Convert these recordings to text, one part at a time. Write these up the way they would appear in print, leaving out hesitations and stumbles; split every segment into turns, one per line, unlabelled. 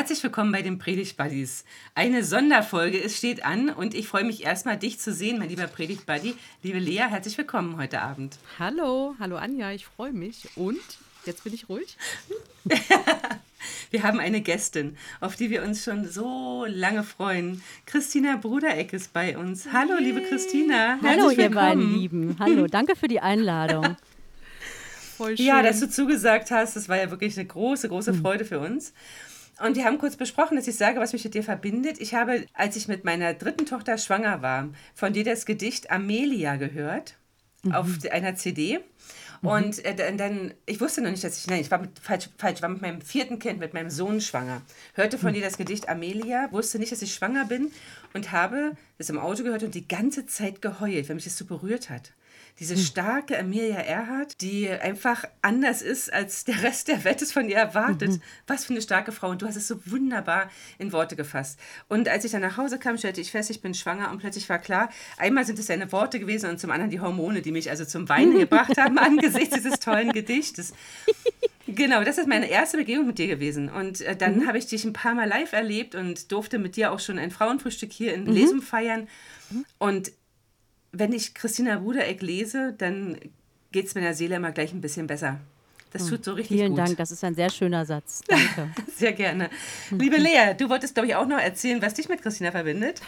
Herzlich willkommen bei den Predigt Buddies. Eine Sonderfolge, es steht an und ich freue mich erstmal, dich zu sehen, mein lieber Predigt Buddy. Liebe Lea, herzlich willkommen heute Abend.
Hallo Anja, ich freue mich. Und? Jetzt bin ich ruhig.
Wir haben eine Gästin, auf die wir uns schon so lange freuen. Christina Brudereck ist bei uns. Hallo, liebe Christina.
Hallo, ihr beiden Lieben. Hallo, danke für die Einladung.
Voll schön.
Ja, dass du zugesagt hast, das war ja wirklich eine große, große Freude für uns. Und wir haben kurz besprochen, dass ich sage, was mich mit dir verbindet. Ich habe, als ich mit meiner dritten Tochter schwanger war, von dir das Gedicht Amelia gehört, auf einer CD. Und dann, ich wusste noch nicht, ich war war mit meinem vierten Kind, mit meinem Sohn schwanger. Hörte von dir das Gedicht Amelia, wusste nicht, dass ich schwanger bin und habe das im Auto gehört und die ganze Zeit geheult, weil mich das so berührt hat. Diese starke Amelia Earhart, die einfach anders ist, als der Rest der Welt es von ihr erwartet. Was für eine starke Frau. Und du hast es so wunderbar in Worte gefasst. Und als ich dann nach Hause kam, stellte ich fest, ich bin schwanger und plötzlich war klar, einmal sind es deine Worte gewesen und zum anderen die Hormone, die mich also zum Weinen gebracht haben angesichts dieses tollen Gedichtes. Genau, das ist meine erste Begegnung mit dir gewesen. Und dann habe ich dich ein paar Mal live erlebt und durfte mit dir auch schon ein Frauenfrühstück hier in Lesum feiern. Und wenn ich Christina Brudereck lese, dann geht es meiner Seele immer gleich ein bisschen besser. Das tut so richtig
Vielen
gut.
Dank, das ist ein sehr schöner Satz. Danke.
Sehr gerne. Liebe Lea, du wolltest, glaube ich, auch noch erzählen, was dich mit Christina verbindet.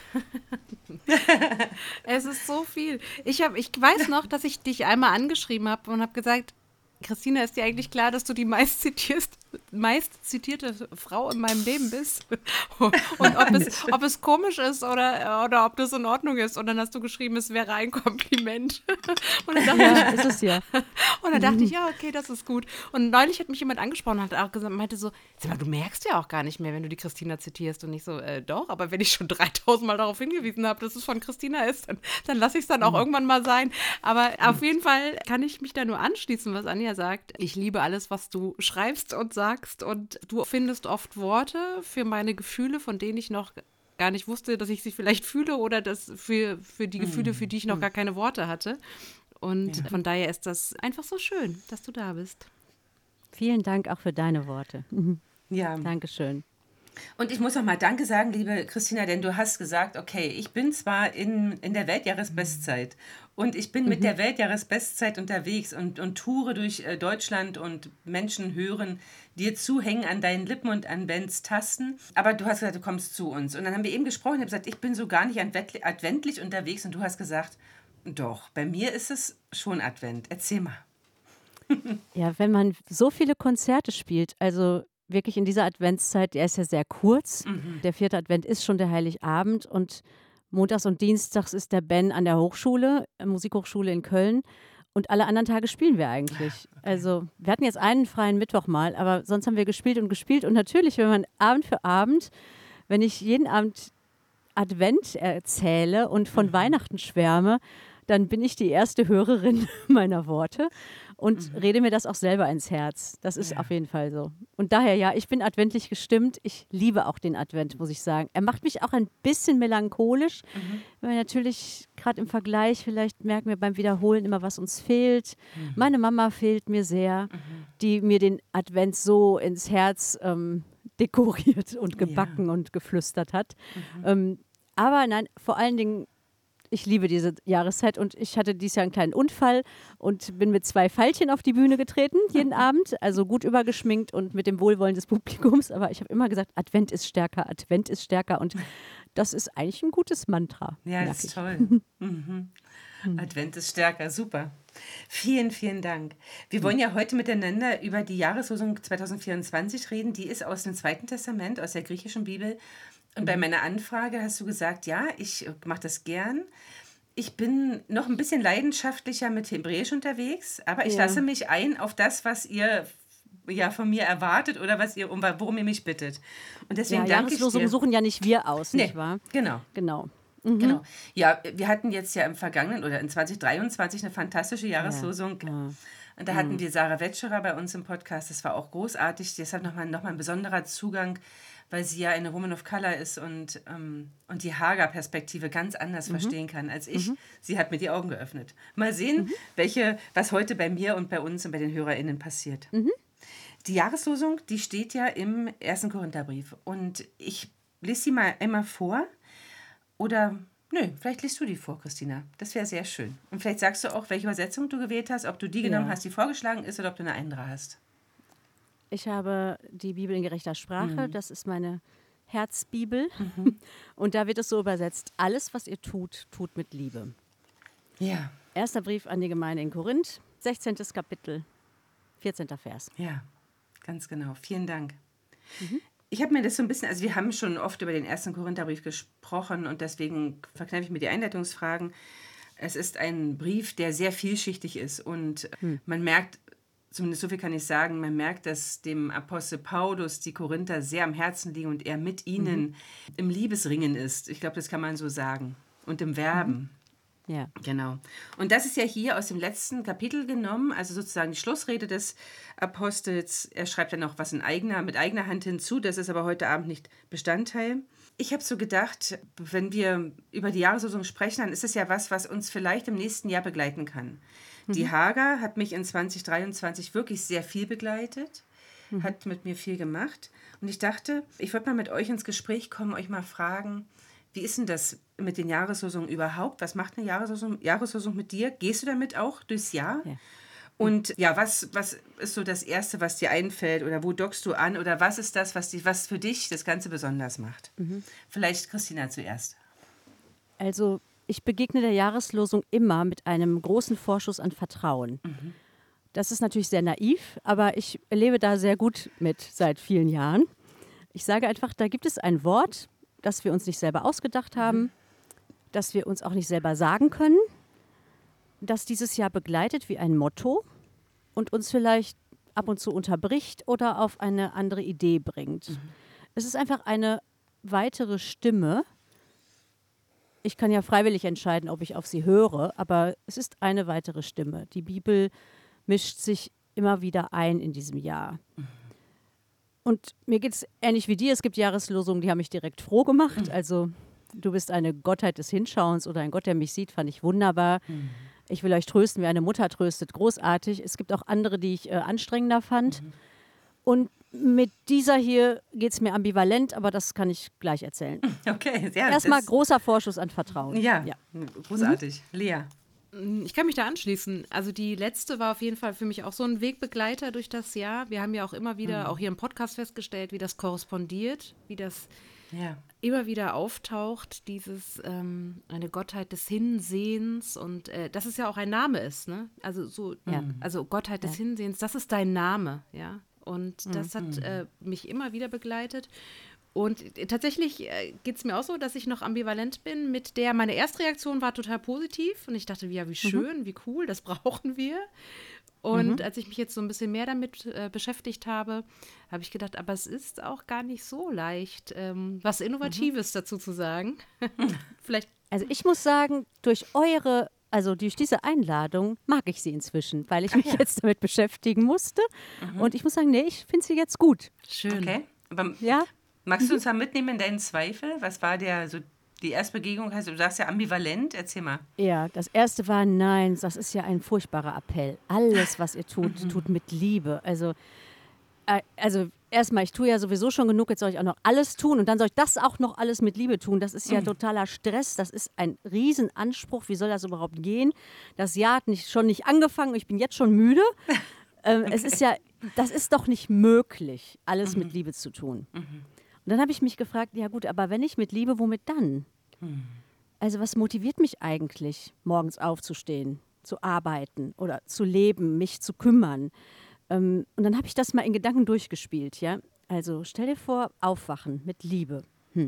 Es ist so viel. Ich weiß noch, dass ich dich einmal angeschrieben habe und habe gesagt, Christina, ist dir eigentlich klar, dass du die meist zitierte Frau in meinem Leben bist? Und ob es komisch ist oder ob das in Ordnung ist. Und dann hast du geschrieben, es wäre ein Kompliment. Und dann dachte
ist es ja.
Und dann dachte ich, ja, okay, das ist gut. Und neulich hat mich jemand angesprochen und hat auch gesagt, meinte so, sag mal, du merkst ja auch gar nicht mehr, wenn du die Christina zitierst. Und ich so, doch, aber wenn ich schon 3000 Mal darauf hingewiesen habe, dass es von Christina ist, dann lasse ich es dann auch irgendwann mal sein. Aber auf jeden Fall kann ich mich da nur anschließen, was Anja sagt. Ich liebe alles, was du schreibst und sagst. Und du findest oft Worte für meine Gefühle, von denen ich noch gar nicht wusste, dass ich sie vielleicht fühle oder dass für die Gefühle, für die ich noch gar keine Worte hatte. Und von daher ist das einfach so schön, dass du da bist.
Vielen Dank auch für deine Worte.
Ja.
Dankeschön.
Und ich muss noch mal Danke sagen, liebe Christina, denn du hast gesagt, okay, ich bin zwar in der Weltjahresbestzeit und ich bin mit der Weltjahresbestzeit unterwegs und toure durch Deutschland und Menschen hören dir zu, hängen an deinen Lippen und an Bens Tasten. Aber du hast gesagt, du kommst zu uns. Und dann haben wir eben gesprochen, ich habe gesagt, ich bin so gar nicht adventlich unterwegs und du hast gesagt, doch, bei mir ist es schon Advent. Erzähl mal.
Ja, wenn man so viele Konzerte spielt, also wirklich in dieser Adventszeit, der ist ja sehr kurz. Der 4. Advent ist schon der Heiligabend und montags und dienstags ist der Ben an der Hochschule, Musikhochschule in Köln. Und alle anderen Tage spielen wir eigentlich. Also wir hatten jetzt einen freien Mittwoch mal, aber sonst haben wir gespielt und gespielt. Und natürlich, wenn man Abend für Abend, wenn ich jeden Abend Advent erzähle und von Weihnachten schwärme, dann bin ich die erste Hörerin meiner Worte und rede mir das auch selber ins Herz. Das ist auf jeden Fall so. Und daher, ja, ich bin adventlich gestimmt. Ich liebe auch den Advent, muss ich sagen. Er macht mich auch ein bisschen melancholisch, weil natürlich gerade im Vergleich, vielleicht merken wir beim Wiederholen immer, was uns fehlt. Meine Mama fehlt mir sehr, die mir den Advent so ins Herz dekoriert und gebacken und geflüstert hat. Aber nein, vor allen Dingen, ich liebe diese Jahreszeit und ich hatte dieses Jahr einen kleinen Unfall und bin mit 2 Veilchen auf die Bühne getreten, jeden Abend, also gut übergeschminkt und mit dem Wohlwollen des Publikums, aber ich habe immer gesagt, Advent ist stärker und das ist eigentlich ein gutes Mantra.
Ja, das ist toll. Advent ist stärker, super. Vielen, vielen Dank. Wir wollen ja heute miteinander über die Jahreslosung 2024 reden, die ist aus dem Zweiten Testament, aus der griechischen Bibel. Und bei meiner Anfrage hast du gesagt, ja, ich mache das gern. Ich bin noch ein bisschen leidenschaftlicher mit Hebräisch unterwegs, aber ich lasse mich ein auf das, was ihr von mir erwartet oder worum ihr mich bittet. Und deswegen danke ich dir.
Jahreslosungen suchen ja nicht wir aus, nicht wahr?
Genau.
Genau.
Genau. Ja, wir hatten jetzt ja im vergangenen oder in 2023 eine fantastische Jahreslosung. Und da hatten wir Sarah Wetscherer bei uns im Podcast. Das war auch großartig. Deshalb nochmal ein besonderer Zugang, weil sie ja eine Woman of Color ist und die Hager-Perspektive ganz anders verstehen kann als ich. Sie hat mir die Augen geöffnet. Mal sehen, was heute bei mir und bei uns und bei den HörerInnen passiert. Die Jahreslosung, die steht ja im 1. Korintherbrief. Und ich lese sie mal einmal vor. Oder, vielleicht liest du die vor, Christina. Das wäre sehr schön. Und vielleicht sagst du auch, welche Übersetzung du gewählt hast, ob du die genommen hast, die vorgeschlagen ist, oder ob du eine andere hast.
Ich habe die Bibel in gerechter Sprache. Das ist meine Herzbibel. Und da wird es so übersetzt: Alles, was ihr tut, tut mit Liebe.
Ja.
Erster Brief an die Gemeinde in Korinth, 16. Kapitel, 14. Vers.
Ja, ganz genau. Vielen Dank. Ich habe mir das so ein bisschen, also wir haben schon oft über den 1. Korintherbrief gesprochen und deswegen verkneife ich mir die Einleitungsfragen. Es ist ein Brief, der sehr vielschichtig ist und man merkt, zumindest so viel kann ich sagen, man merkt, dass dem Apostel Paulus die Korinther sehr am Herzen liegen und er mit ihnen im Liebesringen ist. Ich glaube, das kann man so sagen. Und im Werben.
Ja.
Genau. Und das ist ja hier aus dem letzten Kapitel genommen, also sozusagen die Schlussrede des Apostels. Er schreibt dann noch was mit eigener Hand hinzu, das ist aber heute Abend nicht Bestandteil. Ich habe so gedacht, wenn wir über die Jahreslosung sprechen, dann ist es ja was uns vielleicht im nächsten Jahr begleiten kann. Die Hagar hat mich in 2023 wirklich sehr viel begleitet, hat mit mir viel gemacht. Und ich dachte, ich wollte mal mit euch ins Gespräch kommen, euch mal fragen, wie ist denn das mit den Jahreslosungen überhaupt? Was macht eine Jahreslosung mit dir? Gehst du damit auch durchs Jahr? Ja. Und ja, was ist so das Erste, was dir einfällt? Oder wo dockst du an? Oder was ist das, was für dich das Ganze besonders macht? Vielleicht Christina zuerst.
Also ich begegne der Jahreslosung immer mit einem großen Vorschuss an Vertrauen. Das ist natürlich sehr naiv, aber ich lebe da sehr gut mit seit vielen Jahren. Ich sage einfach, da gibt es ein Wort, das wir uns nicht selber ausgedacht haben, das wir uns auch nicht selber sagen können, das dieses Jahr begleitet wie ein Motto und uns vielleicht ab und zu unterbricht oder auf eine andere Idee bringt. Es ist einfach eine weitere Stimme. Ich kann ja freiwillig entscheiden, ob ich auf sie höre, aber es ist eine weitere Stimme. Die Bibel mischt sich immer wieder ein in diesem Jahr. Und mir geht es ähnlich wie dir. Es gibt Jahreslosungen, die haben mich direkt froh gemacht. Also du bist eine Gottheit des Hinschauens oder ein Gott, der mich sieht, fand ich wunderbar. Ich will euch trösten, wie eine Mutter tröstet, großartig. Es gibt auch andere, die ich anstrengender fand. Und mit dieser hier geht es mir ambivalent, aber das kann ich gleich erzählen.
Okay, sehr.
Erstmal großer Vorschuss an Vertrauen.
Ja. Großartig. Lea.
Ich kann mich da anschließen. Also die letzte war auf jeden Fall für mich auch so ein Wegbegleiter durch das Jahr. Wir haben ja auch immer wieder, auch hier im Podcast festgestellt, wie das korrespondiert, wie das immer wieder auftaucht, dieses eine Gottheit des Hinsehens und dass es ja auch ein Name ist, ne? Also so, also Gottheit des Hinsehens, das ist dein Name, ja. Und das hat mich immer wieder begleitet. Und tatsächlich geht es mir auch so, dass ich noch ambivalent bin mit der, meine Erstreaktion war total positiv und ich dachte, ja, wie schön, wie cool, das brauchen wir. Und als ich mich jetzt so ein bisschen mehr damit beschäftigt habe, habe ich gedacht, aber es ist auch gar nicht so leicht, was Innovatives dazu zu sagen. Vielleicht.
Also ich muss sagen, durch diese Einladung mag ich sie inzwischen, weil ich mich jetzt damit beschäftigen musste. Und ich muss sagen, nee, ich finde sie jetzt gut.
Schön.
Okay. Aber
ja?
Magst du uns da mitnehmen in deinen Zweifel? Was war die Erstbegegnung? Du sagst ja ambivalent, erzähl mal.
Ja, das erste war, nein, das ist ja ein furchtbarer Appell. Alles, was ihr tut, tut mit Liebe. Also erstmal, ich tue ja sowieso schon genug, jetzt soll ich auch noch alles tun und dann soll ich das auch noch alles mit Liebe tun. Das ist ja totaler Stress, das ist ein Riesenanspruch. Wie soll das überhaupt gehen? Das Jahr hat schon nicht angefangen, ich bin jetzt schon müde. Es ist ja, das ist doch nicht möglich, alles mit Liebe zu tun. Und dann habe ich mich gefragt, ja gut, aber wenn nicht mit Liebe, womit dann? Also was motiviert mich eigentlich, morgens aufzustehen, zu arbeiten oder zu leben, mich zu kümmern? Und dann habe ich das mal in Gedanken durchgespielt, ja. Also stell dir vor, aufwachen mit Liebe.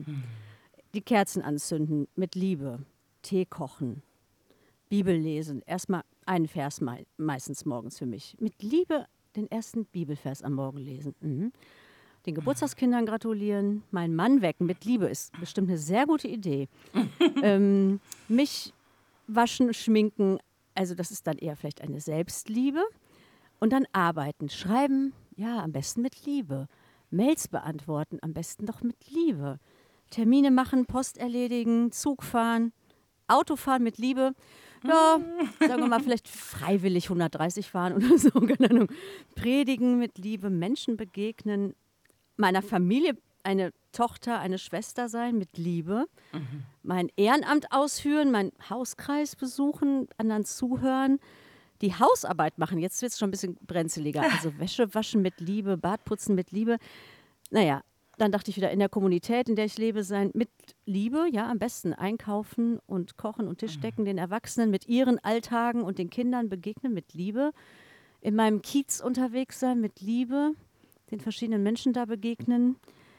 Die Kerzen anzünden mit Liebe. Tee kochen. Bibel lesen. Erstmal einen Vers meistens morgens für mich. Mit Liebe den ersten Bibelvers am Morgen lesen. Den Geburtstagskindern gratulieren. Meinen Mann wecken mit Liebe ist bestimmt eine sehr gute Idee. Mich waschen, schminken. Also das ist dann eher vielleicht eine Selbstliebe. Und dann arbeiten, schreiben, ja, am besten mit Liebe. Mails beantworten, am besten doch mit Liebe. Termine machen, Post erledigen, Zug fahren, Auto fahren mit Liebe. ja, sagen wir mal, vielleicht freiwillig 130 fahren oder so, keine Ahnung. Predigen mit Liebe, Menschen begegnen, meiner Familie eine Tochter, eine Schwester sein mit Liebe, mein Ehrenamt ausführen, meinen Hauskreis besuchen, anderen zuhören, die Hausarbeit machen. Jetzt wird es schon ein bisschen brenzeliger. Also Wäsche waschen mit Liebe, Bad putzen mit Liebe. Naja, dann dachte ich wieder, in der Kommunität, in der ich lebe, sein mit Liebe, ja, am besten einkaufen und kochen und Tisch decken, den Erwachsenen mit ihren Alltagen und den Kindern begegnen mit Liebe, in meinem Kiez unterwegs sein mit Liebe, den verschiedenen Menschen da begegnen.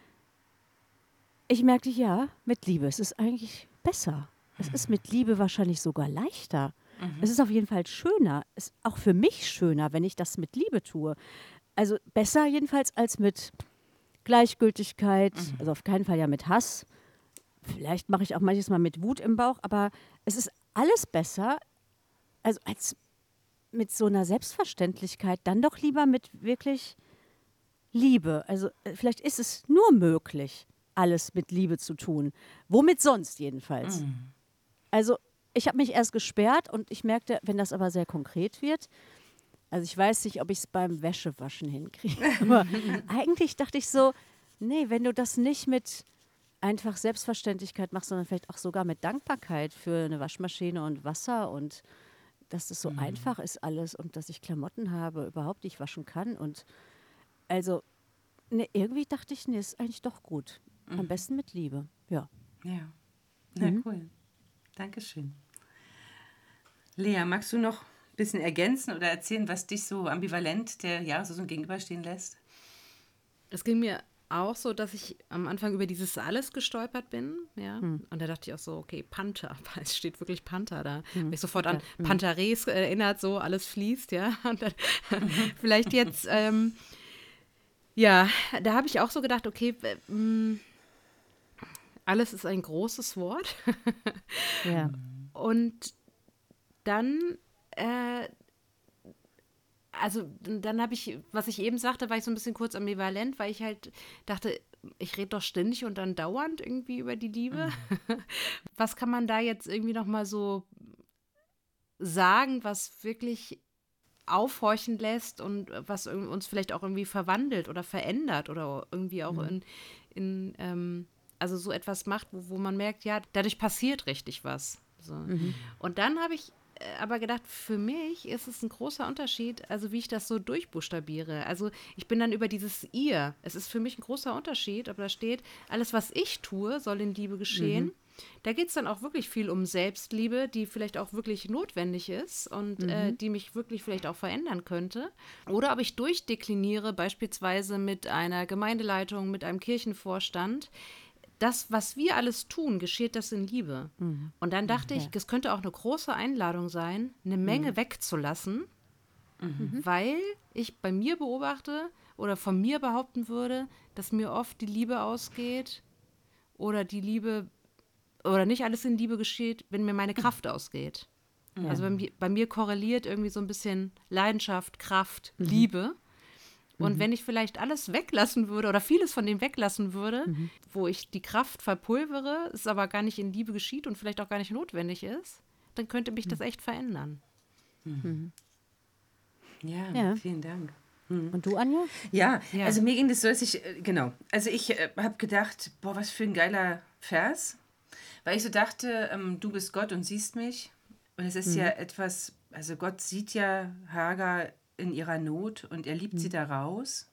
Ich merkte, ja, mit Liebe, es ist eigentlich besser. Es ist mit Liebe wahrscheinlich sogar leichter. Es ist auf jeden Fall schöner, es ist auch für mich schöner, wenn ich das mit Liebe tue. Also besser jedenfalls als mit Gleichgültigkeit, also auf keinen Fall ja mit Hass. Vielleicht mache ich auch manches Mal mit Wut im Bauch, aber es ist alles besser, also als mit so einer Selbstverständlichkeit, dann doch lieber mit wirklich Liebe. Also vielleicht ist es nur möglich, alles mit Liebe zu tun. Womit sonst jedenfalls? Also ich habe mich erst gesperrt und ich merkte, wenn das aber sehr konkret wird, also ich weiß nicht, ob ich es beim Wäschewaschen hinkriege, aber eigentlich dachte ich so, nee, wenn du das nicht mit einfach Selbstverständlichkeit machst, sondern vielleicht auch sogar mit Dankbarkeit für eine Waschmaschine und Wasser und dass das so einfach ist alles und dass ich Klamotten habe, überhaupt die ich waschen kann und also nee, irgendwie dachte ich, nee, ist eigentlich doch gut. Am besten mit Liebe, ja.
Ja, na cool. Dankeschön. Lea, magst du noch ein bisschen ergänzen oder erzählen, was dich so ambivalent der Jahreslosung gegenüberstehen lässt?
Es ging mir auch so, dass ich am Anfang über dieses Alles gestolpert bin, ja. Und da dachte ich auch so, okay, Panther, weil es steht wirklich Panther da. Mich sofort an Pantherès erinnert, so alles fließt, ja. Und dann vielleicht jetzt, ja, da habe ich auch so gedacht, okay, alles ist ein großes Wort.
Ja.
Und dann, also dann habe ich, was ich eben sagte, war ich so ein bisschen kurz ambivalent, weil ich halt dachte, ich rede doch ständig und dann dauernd irgendwie über die Liebe. Was kann man da jetzt irgendwie noch mal so sagen, was wirklich aufhorchen lässt und was uns vielleicht auch irgendwie verwandelt oder verändert oder irgendwie auch also so etwas macht, wo man merkt, ja, dadurch passiert richtig was. So. Und dann habe ich aber gedacht, für mich ist es ein großer Unterschied, also wie ich das so durchbuchstabiere. Also ich bin dann über dieses Ihr. Es ist für mich ein großer Unterschied, aber da steht, alles, was ich tue, soll in Liebe geschehen. Da geht es dann auch wirklich viel um Selbstliebe, die vielleicht auch wirklich notwendig ist und die mich wirklich vielleicht auch verändern könnte. Oder ob ich durchdekliniere, beispielsweise mit einer Gemeindeleitung, mit einem Kirchenvorstand, das, was wir alles tun, geschieht das in Liebe. Und dann dachte ich, es könnte auch eine große Einladung sein, eine Menge wegzulassen, weil ich bei mir beobachte oder von mir behaupten würde, dass mir oft die Liebe ausgeht oder die Liebe oder nicht alles in Liebe geschieht, wenn mir meine Kraft ausgeht. Ja. Also bei mir korreliert irgendwie so ein bisschen Leidenschaft, Kraft, Liebe. Und wenn ich vielleicht alles weglassen würde oder vieles von dem weglassen würde, wo ich die Kraft verpulvere, es aber gar nicht in Liebe geschieht und vielleicht auch gar nicht notwendig ist, dann könnte mich das echt verändern.
Ja, vielen Dank.
Und du, Anja?
Ja, also mir ging das so, dass ich, also ich habe gedacht, boah, was für ein geiler Vers, weil ich so dachte, du bist Gott und siehst mich. Und es ist ja etwas, also Gott sieht ja Hagar in ihrer Not und er liebt sie da raus.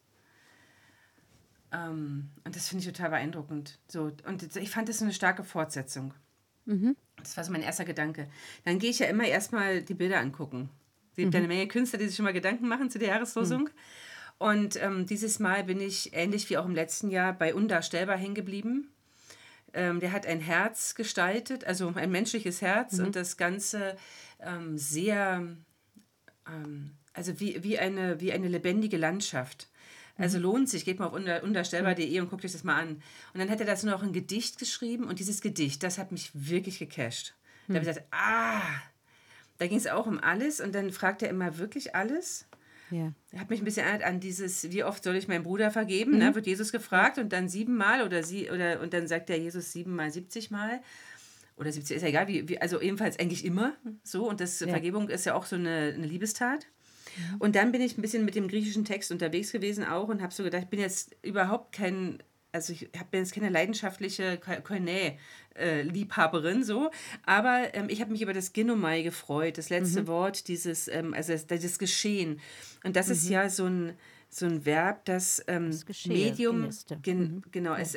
Und das finde ich total beeindruckend. So, und ich fand das so eine starke Fortsetzung. Das war so mein erster Gedanke. Dann gehe ich ja immer erstmal die Bilder angucken. Es gibt ja eine Menge Künstler, die sich schon mal Gedanken machen zu der Jahreslosung. Und dieses Mal bin ich, ähnlich wie auch im letzten Jahr, bei Undarstellbar hängen geblieben. Der hat ein Herz gestaltet, also ein menschliches Herz und das Ganze sehr, also wie eine lebendige Landschaft. Also lohnt sich, geht mal auf undarstellbar.de und guckt euch das mal an. Und dann hat er dazu noch ein Gedicht geschrieben und dieses Gedicht, das hat mich wirklich gecasht. Da habe ich gesagt, da ging es auch um alles und dann fragt er immer wirklich alles.
Ja.
Er hat mich ein bisschen erinnert an dieses, wie oft soll ich meinen Bruder vergeben? Ne, wird Jesus gefragt und dann 7-mal und dann sagt der Jesus 7-mal, 70-mal. oder 70, ist ja egal, also ebenfalls eigentlich immer so. Und Vergebung ist ja auch so eine Liebestat. Und dann bin ich ein bisschen mit dem griechischen Text unterwegs gewesen auch und habe so gedacht, ich bin jetzt überhaupt also ich bin jetzt keine leidenschaftliche Koine-Liebhaberin so, aber ich habe mich über das Ginomai gefreut, das letzte Wort, dieses Geschehen. Und das ist ja so ein Verb, das Medium, genau, es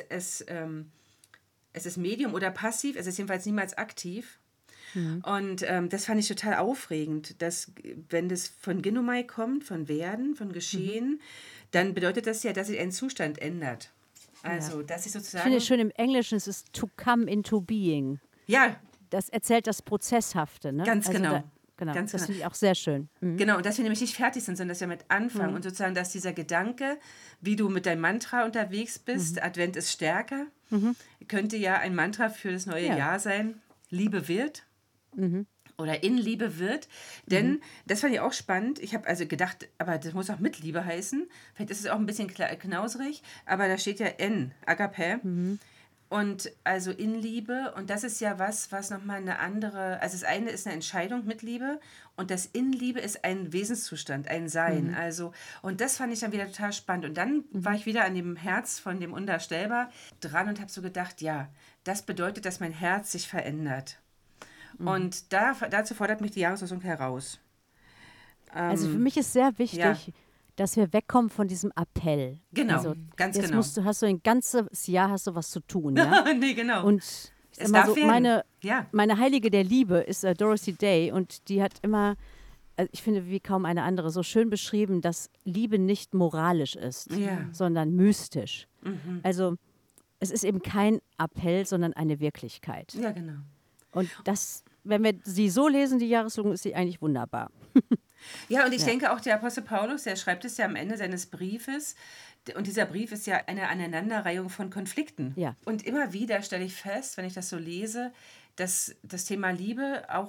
ist Medium oder passiv, es ist jedenfalls niemals aktiv. Und das fand ich total aufregend, dass wenn das von Ginomai kommt, von Werden, von Geschehen, dann bedeutet das ja, dass sich ein Zustand ändert. Also, dass ich sozusagen...
Ich finde es schön im Englischen, es ist to come into being.
Ja.
Das erzählt das Prozesshafte, ne?
Ganz genau.
Das finde ich auch sehr schön.
Genau, und dass wir nämlich nicht fertig sind, sondern dass wir mit anfangen. Und sozusagen, dass dieser Gedanke, wie du mit deinem Mantra unterwegs bist, Advent ist stärker, könnte ja ein Mantra für das neue Jahr sein, Liebe wird. Oder in Liebe wird. Denn, das fand ich auch spannend, ich habe also gedacht, aber das muss auch mit Liebe heißen. Vielleicht ist es auch ein bisschen knauserig, aber da steht ja N, Agape. Und also in Liebe, und das ist ja was nochmal eine andere, also das eine ist eine Entscheidung mit Liebe und das in Liebe ist ein Wesenszustand, ein Sein. Also, und das fand ich dann wieder total spannend. Und dann war ich wieder an dem Herz von dem Undarstellbar dran und habe so gedacht, ja, das bedeutet, dass mein Herz sich verändert. Und dazu fordert mich die Jahreslosung heraus.
Also für mich ist sehr wichtig, dass wir wegkommen von diesem Appell.
Genau,
also
ganz
jetzt
genau.
Hast du ein ganzes Jahr was zu tun. Ja?
Nee, genau.
Und
es darf
so,
werden.
meine Heilige der Liebe ist Dorothy Day und die hat immer, also ich finde wie kaum eine andere, so schön beschrieben, dass Liebe nicht moralisch ist, sondern mystisch. Also es ist eben kein Appell, sondern eine Wirklichkeit.
Ja, genau.
Und das, wenn wir sie so lesen, die Jahreslosung, ist sie eigentlich wunderbar.
Ja, und ich denke auch, der Apostel Paulus, der schreibt es ja am Ende seines Briefes, und dieser Brief ist ja eine Aneinanderreihung von Konflikten.
Ja.
Und immer wieder stelle ich fest, wenn ich das so lese, dass das Thema Liebe auch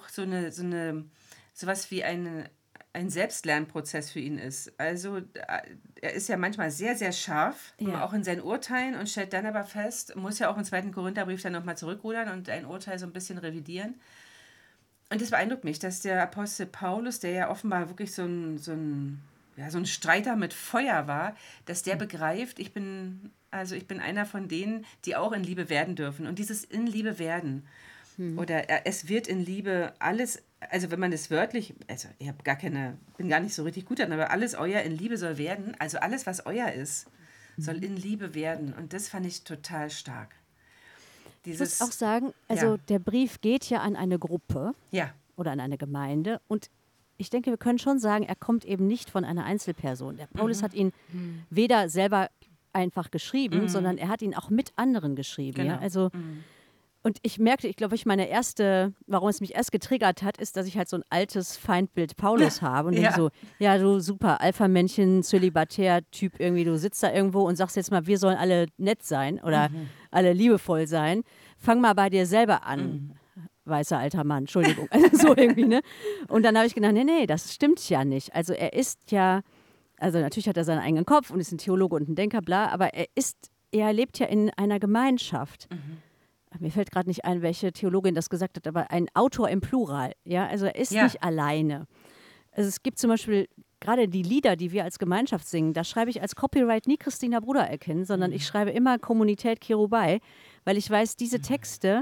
sowas wie ein Selbstlernprozess für ihn ist. Also er ist ja manchmal sehr, sehr scharf, auch in seinen Urteilen und stellt dann aber fest, muss ja auch im 2. Korintherbrief dann nochmal zurückrudern und ein Urteil so ein bisschen revidieren. Und das beeindruckt mich, dass der Apostel Paulus, der ja offenbar wirklich so ein Streiter mit Feuer war, dass der begreift, ich bin einer von denen, die auch in Liebe werden dürfen. Und dieses in Liebe werden oder es wird in Liebe alles, also wenn man das wörtlich, also ich bin gar nicht so richtig gut daran, aber alles euer in Liebe soll werden, also alles, was euer ist, soll in Liebe werden. Und das fand ich total stark.
Ich muss auch sagen, also der Brief geht ja an eine Gruppe oder an eine Gemeinde und ich denke, wir können schon sagen, er kommt eben nicht von einer Einzelperson. Der Paulus hat ihn weder selber einfach geschrieben, sondern er hat ihn auch mit anderen geschrieben.
Genau.
Ja? Also, und ich merkte, ich glaube, warum es mich erst getriggert hat, ist, dass ich halt so ein altes Feindbild Paulus habe. Und so, ja, du super Alpha-Männchen, Zölibatär-Typ irgendwie, du sitzt da irgendwo und sagst jetzt mal, wir sollen alle nett sein oder alle liebevoll sein. Fang mal bei dir selber an. Weißer alter Mann, Entschuldigung. Also so irgendwie, ne? Und dann habe ich gedacht, nee, das stimmt ja nicht. Also er ist ja, also natürlich hat er seinen eigenen Kopf und ist ein Theologe und ein Denker, bla, aber er lebt ja in einer Gemeinschaft. Mir fällt gerade nicht ein, welche Theologin das gesagt hat, aber ein Autor im Plural. Ja, also er ist nicht alleine. Also es gibt zum Beispiel gerade die Lieder, die wir als Gemeinschaft singen, da schreibe ich als Copyright nie Christina Bruder erkennen, sondern ich schreibe immer Kommunität Cherubei, weil ich weiß, diese Texte,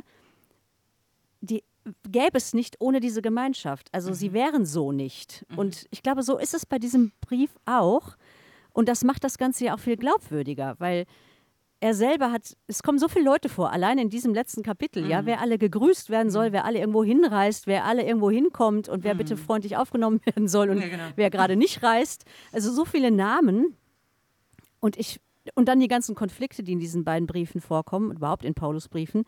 die gäbe es nicht ohne diese Gemeinschaft. Also sie wären so nicht. Und ich glaube, so ist es bei diesem Brief auch. Und das macht das Ganze ja auch viel glaubwürdiger, weil er selber es kommen so viele Leute vor, allein in diesem letzten Kapitel, ja, wer alle gegrüßt werden soll, wer alle irgendwo hinreist, wer alle irgendwo hinkommt und wer bitte freundlich aufgenommen werden soll und wer gerade nicht reist. Also so viele Namen. Und dann die ganzen Konflikte, die in diesen beiden Briefen vorkommen, überhaupt in Paulus Briefen.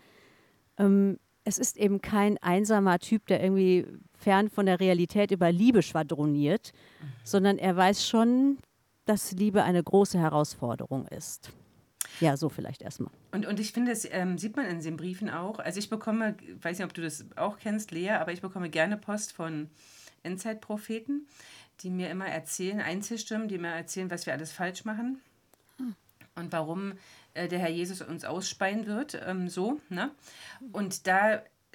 Es ist eben kein einsamer Typ, der irgendwie fern von der Realität über Liebe schwadroniert, sondern er weiß schon, dass Liebe eine große Herausforderung ist. Ja, so vielleicht erstmal.
Und ich finde, das sieht man in den Briefen auch. Also ich bekomme, weiß nicht, ob du das auch kennst, Lea, aber ich bekomme gerne Post von Endzeitpropheten, die mir immer erzählen, Einzelstimmen, die mir erzählen, was wir alles falsch machen und warum der Herr Jesus uns ausspeien wird, so. Ne? Und da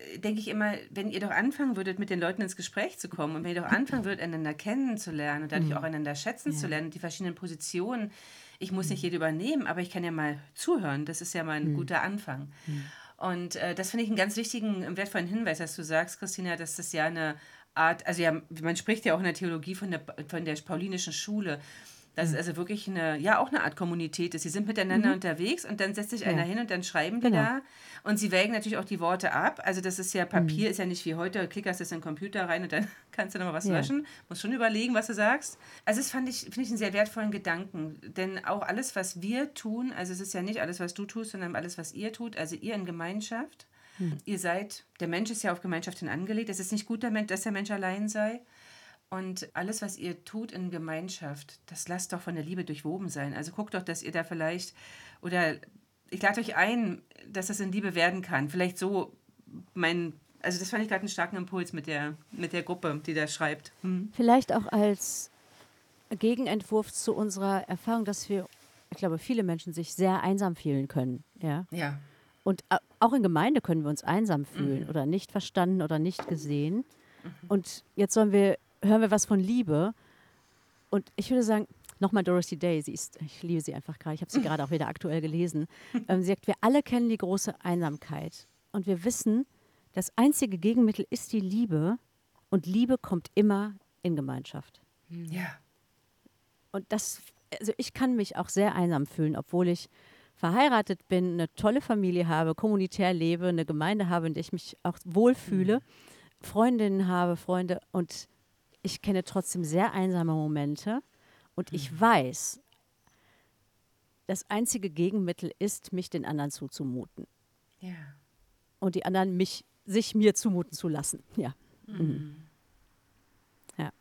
denke ich immer, wenn ihr doch anfangen würdet, mit den Leuten ins Gespräch zu kommen und wenn ihr doch anfangen würdet, einander kennenzulernen und dadurch auch einander schätzen zu lernen, die verschiedenen Positionen. Ich muss nicht jede übernehmen, aber ich kann ja mal zuhören. Das ist ja mal ein guter Anfang. Und das finde ich einen ganz wichtigen, wertvollen Hinweis, dass du sagst, Christina, dass das ja eine Art, also ja, man spricht ja auch in der Theologie von der paulinischen Schule, dass es also wirklich auch eine Art Kommunität ist. Sie sind miteinander unterwegs und dann setzt sich einer hin und dann schreiben die da. Und sie wägen natürlich auch die Worte ab. Also das ist ja, Papier ist ja nicht wie heute, klickerst es in den Computer rein und dann kannst du nochmal was löschen. Musst schon überlegen, was du sagst. Also das finde ich einen sehr wertvollen Gedanken. Denn auch alles, was wir tun, also es ist ja nicht alles, was du tust, sondern alles, was ihr tut, also ihr in Gemeinschaft. Ihr seid, der Mensch ist ja auf Gemeinschaft hin angelegt. Es ist nicht gut, dass der Mensch allein sei. Und alles, was ihr tut in Gemeinschaft, das lasst doch von der Liebe durchwoben sein. Also guckt doch, dass ihr da vielleicht, oder ich lade euch ein, dass das in Liebe werden kann. Vielleicht so also das fand ich gerade einen starken Impuls mit der Gruppe, die da schreibt.
Vielleicht auch als Gegenentwurf zu unserer Erfahrung, dass ich glaube, viele Menschen sich sehr einsam fühlen können. Ja.
Ja.
Und auch in Gemeinde können wir uns einsam fühlen oder nicht verstanden oder nicht gesehen. Und jetzt hören wir was von Liebe. Und ich würde sagen, nochmal Dorothy Day, ich liebe sie einfach gerade, ich habe sie gerade auch wieder aktuell gelesen. Sie sagt, wir alle kennen die große Einsamkeit. Und wir wissen, das einzige Gegenmittel ist die Liebe. Und Liebe kommt immer in Gemeinschaft.
Ja.
Und also ich kann mich auch sehr einsam fühlen, obwohl ich verheiratet bin, eine tolle Familie habe, kommunitär lebe, eine Gemeinde habe, in der ich mich auch wohlfühle, Freundinnen habe, Freunde, und ich kenne trotzdem sehr einsame Momente und ich weiß, das einzige Gegenmittel ist, mich den anderen zuzumuten.
Ja.
Und die anderen sich mir zumuten zu lassen. Ja. Ja.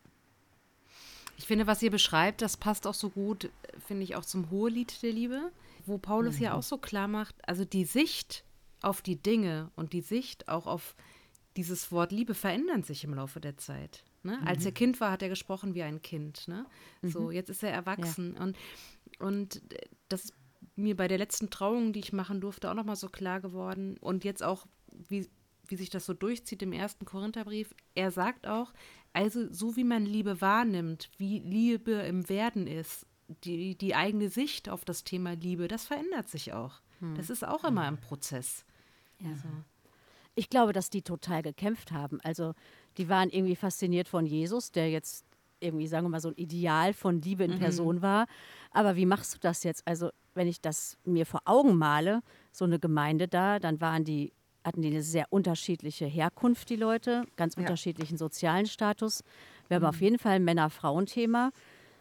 Ich finde, was ihr beschreibt, das passt auch so gut, finde ich, auch zum Hohelied der Liebe, wo Paulus ja auch so klar macht, also die Sicht auf die Dinge und die Sicht auch auf dieses Wort Liebe verändern sich im Laufe der Zeit. Ne? Als er Kind war, hat er gesprochen wie ein Kind. Ne? So, jetzt ist er erwachsen. Ja. Und das ist mir bei der letzten Trauung, die ich machen durfte, auch nochmal so klar geworden. Und jetzt auch, wie sich das so durchzieht im 1. Korintherbrief. Er sagt auch, also so wie man Liebe wahrnimmt, wie Liebe im Werden ist, die eigene Sicht auf das Thema Liebe, das verändert sich auch. Das ist auch immer im Prozess.
Ja. Also. Ich glaube, dass die total gekämpft haben. Also die waren irgendwie fasziniert von Jesus, der jetzt irgendwie, sagen wir mal, so ein Ideal von Liebe in Person war. Aber wie machst du das jetzt? Also wenn ich das mir vor Augen male, so eine Gemeinde da, dann hatten die eine sehr unterschiedliche Herkunft, die Leute, ganz unterschiedlichen sozialen Status. Wir haben auf jeden Fall ein Männer-Frauen-Thema.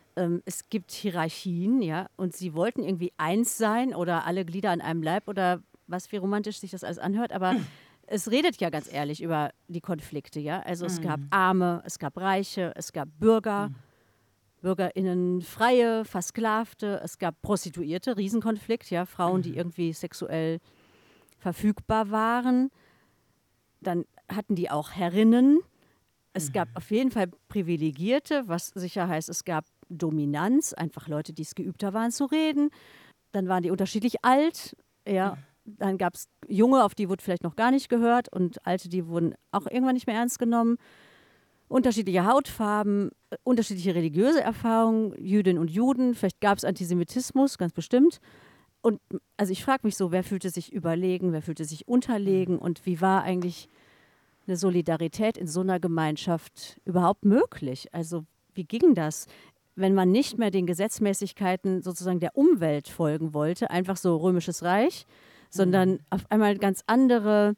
Es gibt Hierarchien, ja, und sie wollten irgendwie eins sein oder alle Glieder an einem Leib oder was, wie romantisch sich das alles anhört, aber es redet ja ganz ehrlich über die Konflikte, ja. Also es gab Arme, es gab Reiche, es gab Bürger, BürgerInnen, Freie, Versklavte, es gab Prostituierte, Riesenkonflikt, ja, Frauen, die irgendwie sexuell verfügbar waren. Dann hatten die auch Herrinnen. Es gab auf jeden Fall Privilegierte, was sicher heißt, es gab Dominanz, einfach Leute, die es geübter waren zu reden. Dann waren die unterschiedlich alt, ja. Dann gab es Junge, auf die wurde vielleicht noch gar nicht gehört und Alte, die wurden auch irgendwann nicht mehr ernst genommen. Unterschiedliche Hautfarben, unterschiedliche religiöse Erfahrungen, Jüdinnen und Juden, vielleicht gab es Antisemitismus, ganz bestimmt. Und also ich frage mich so, wer fühlte sich überlegen, wer fühlte sich unterlegen und wie war eigentlich eine Solidarität in so einer Gemeinschaft überhaupt möglich? Also wie ging das, wenn man nicht mehr den Gesetzmäßigkeiten sozusagen der Umwelt folgen wollte, einfach so Römisches Reich, sondern auf einmal ganz andere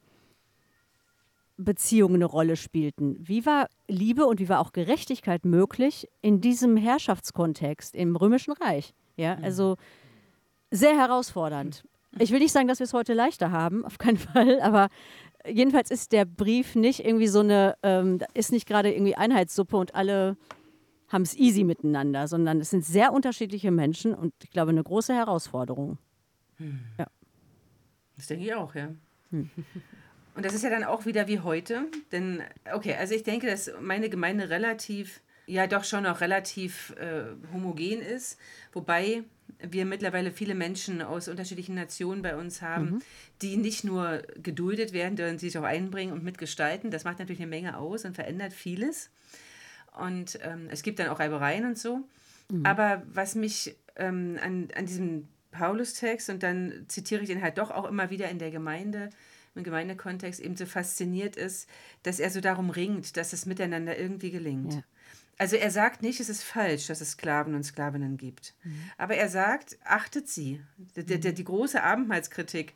Beziehungen eine Rolle spielten. Wie war Liebe und wie war auch Gerechtigkeit möglich in diesem Herrschaftskontext im Römischen Reich? Ja, also sehr herausfordernd. Ich will nicht sagen, dass wir es heute leichter haben, auf keinen Fall, aber jedenfalls ist der Brief nicht irgendwie so ist nicht gerade irgendwie Einheitssuppe und alle haben es easy miteinander, sondern es sind sehr unterschiedliche Menschen und ich glaube, eine große Herausforderung. Ja.
Das denke ich auch, ja. Und das ist ja dann auch wieder wie heute, denn, okay, also ich denke, dass meine Gemeinde doch schon noch relativ homogen ist, wobei wir mittlerweile viele Menschen aus unterschiedlichen Nationen bei uns haben, die nicht nur geduldet werden, sondern sich auch einbringen und mitgestalten. Das macht natürlich eine Menge aus und verändert vieles. Und es gibt dann auch Reibereien und so. Aber was mich an diesem Paulus-Text, und dann zitiere ich den halt doch auch immer wieder in der Gemeinde, im Gemeindekontext eben so fasziniert ist, dass er so darum ringt, dass es miteinander irgendwie gelingt. Ja. Also er sagt nicht, es ist falsch, dass es Sklaven und Sklavinnen gibt. Aber er sagt, achtet sie. Die große Abendmahlskritik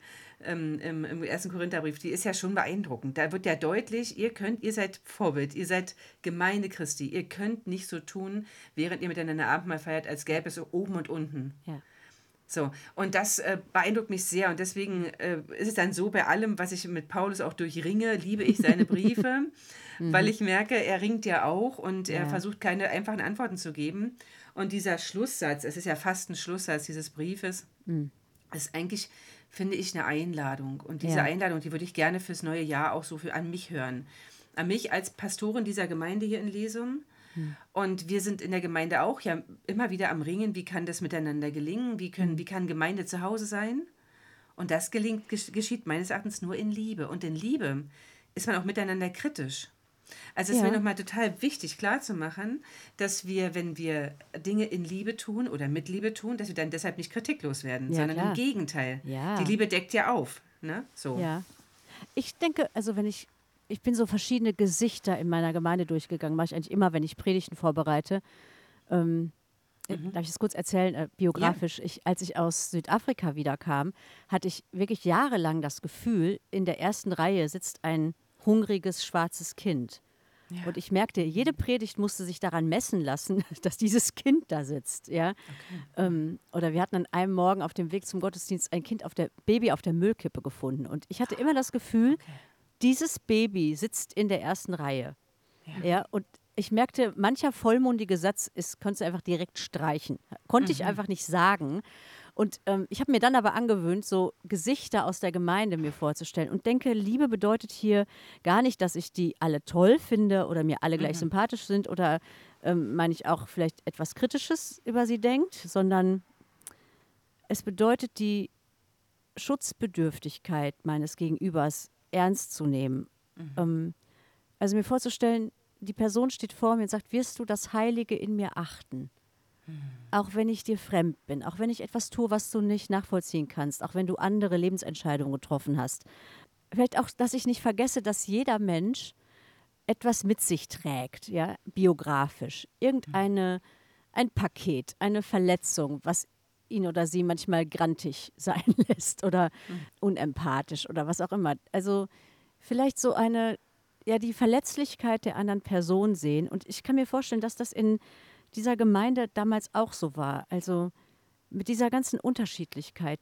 im 1. Korintherbrief, die ist ja schon beeindruckend. Da wird ja deutlich, ihr seid Vorbild, ihr seid Gemeinde Christi. Ihr könnt nicht so tun, während ihr miteinander Abendmahl feiert, als gäbe es so oben und unten. Ja. So, und das beeindruckt mich sehr und deswegen ist es dann so, bei allem, was ich mit Paulus auch durchringe, liebe ich seine Briefe, weil ich merke, er ringt ja auch und er versucht keine einfachen Antworten zu geben. Und dieser Schlusssatz, es ist ja fast ein Schlusssatz dieses Briefes, ist eigentlich, finde ich, eine Einladung. Und diese Einladung, die würde ich gerne fürs neue Jahr auch so an mich hören. An mich als Pastorin dieser Gemeinde hier in Lesum. Und wir sind in der Gemeinde auch ja immer wieder am Ringen, wie kann das miteinander gelingen, wie kann Gemeinde zu Hause sein? Und das geschieht meines Erachtens nur in Liebe. Und in Liebe ist man auch miteinander kritisch. Also es ist mir nochmal total wichtig klarzumachen, dass wir, wenn wir Dinge in Liebe tun oder mit Liebe tun, dass wir dann deshalb nicht kritiklos werden, sondern im Gegenteil. Ja. Die Liebe deckt ja auf. Ne? So.
Ja. Ich denke, also ich bin so verschiedene Gesichter in meiner Gemeinde durchgegangen, mache ich eigentlich immer, wenn ich Predigten vorbereite. Darf ich das kurz erzählen, biografisch? Ja. Als ich aus Südafrika wiederkam, hatte ich wirklich jahrelang das Gefühl, in der ersten Reihe sitzt ein hungriges, schwarzes Kind. Ja. Und ich merkte, jede Predigt musste sich daran messen lassen, dass dieses Kind da sitzt. Ja? Okay. Oder wir hatten an einem Morgen auf dem Weg zum Gottesdienst ein Baby auf der Müllkippe gefunden. Und ich hatte immer das Gefühl, dieses Baby sitzt in der ersten Reihe. Ja, und ich merkte, mancher vollmundige Satz konntest du einfach direkt streichen. Konnte ich einfach nicht sagen. Und ich habe mir dann aber angewöhnt, so Gesichter aus der Gemeinde mir vorzustellen. Und denke, Liebe bedeutet hier gar nicht, dass ich die alle toll finde oder mir alle gleich sympathisch sind oder meine ich auch vielleicht etwas Kritisches über sie denkt, sondern es bedeutet die Schutzbedürftigkeit meines Gegenübers ernst zu nehmen. Also mir vorzustellen, die Person steht vor mir und sagt, wirst du das Heilige in mir achten? Auch wenn ich dir fremd bin, auch wenn ich etwas tue, was du nicht nachvollziehen kannst, auch wenn du andere Lebensentscheidungen getroffen hast. Vielleicht auch, dass ich nicht vergesse, dass jeder Mensch etwas mit sich trägt, ja, biografisch. Ein Paket, eine Verletzung, was ihn oder sie manchmal grantig sein lässt oder unempathisch oder was auch immer. Also vielleicht so die Verletzlichkeit der anderen Person sehen. Und ich kann mir vorstellen, dass das in dieser Gemeinde damals auch so war. Also mit dieser ganzen Unterschiedlichkeit.